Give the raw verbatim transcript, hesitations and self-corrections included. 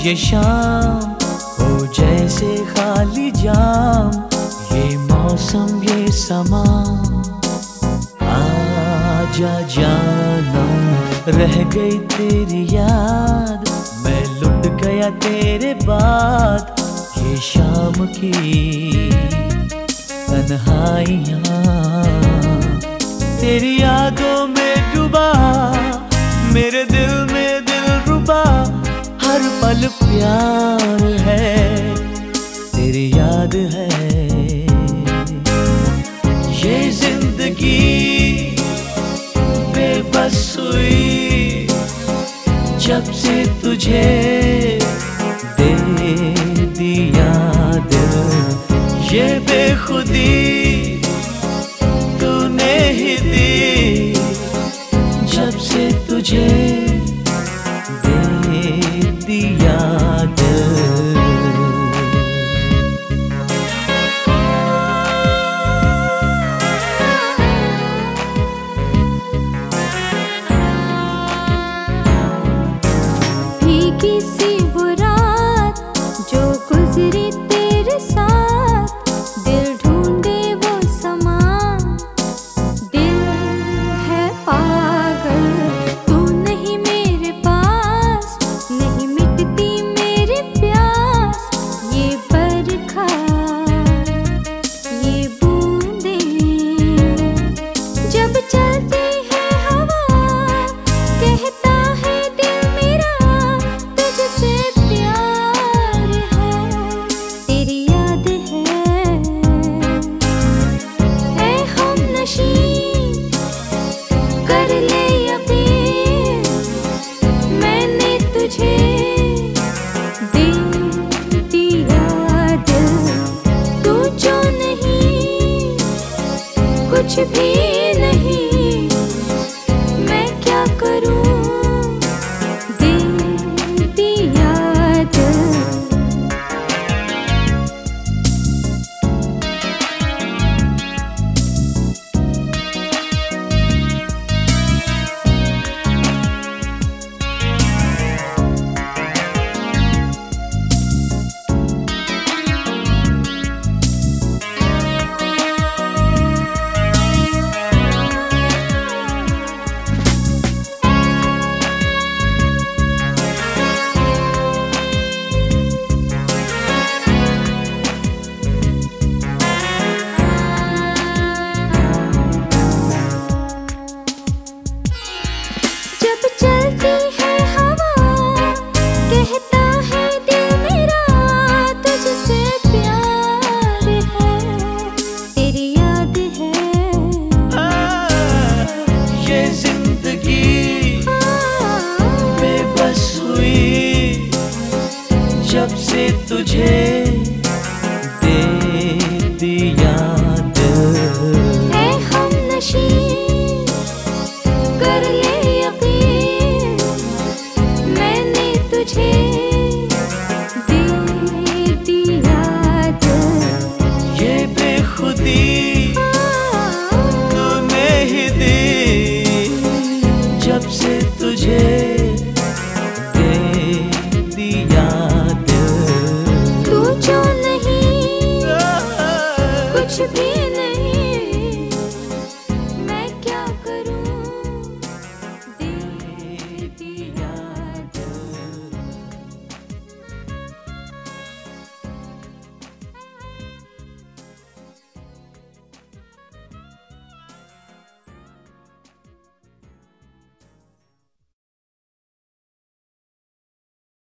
ये शाम हो जैसे खाली जाम, ये मौसम ये समा। आजा जानम रह गई तेरी याद, मैं लुट गया तेरे बाद। ये शाम की तन्हाइयाँ तेरी यादों में डूबा, मेरे दिल में दिल रुबा। हर पल प्यार है, तेरी याद है। ये जिंदगी बेबस हुई जब से तुझे दे दिया दिल। ये बेखुदी तूने ही दी जब से तुझे दे दिया दिल। भीगी सी वो रात जो गुजरी तेरे साथ, दिल ढूंढे वो समा। दिल है पागल तू नहीं मेरे पास, नहीं मिटती मेरी प्यास। ये बरखा ये बूंदे जब चलती है हवा, कहता है दिल मेरा तुझसे प्यार है, तेरी याद है। ऐ हमनशी कर ले यकीन, मैंने तुझे दे दिया दिल। तू जो नहीं कुछ भी